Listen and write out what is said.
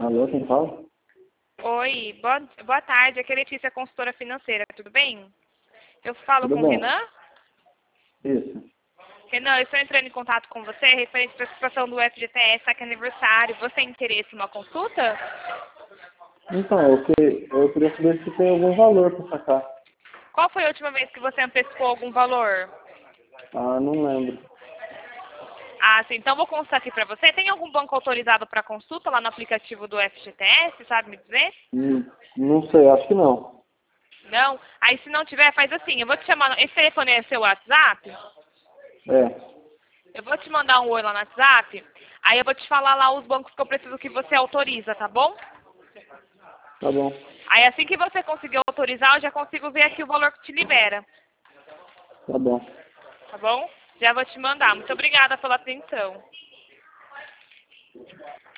Alô, quem fala? Oi, boa tarde. Aqui é Letícia, consultora financeira, tudo bem? Eu falo Tudo com o bom? Renan. Isso. Renan, eu estou entrando em contato com você referente à participação do FGTS aqui aniversário. Você tem interesse em uma consulta? Então, eu queria saber se tem algum valor para sacar. Qual foi a última vez que você antecipou algum valor? Ah, não lembro. Ah, sim. Então vou consultar aqui para você. Tem algum banco autorizado para consulta lá no aplicativo do FGTS, sabe me dizer? Não sei, acho que não. Não? Aí se não tiver, faz assim. Eu vou te chamar. Esse telefone é seu WhatsApp? É, Eu vou te mandar um oi lá no WhatsApp. Aí eu vou te falar lá os bancos que eu preciso que você autoriza, tá bom? tá bom. Aí assim que você conseguir autorizar, eu já consigo ver aqui o valor que te libera. Tá bom. Tá bom? Já vou te mandar. Muito obrigada pela atenção.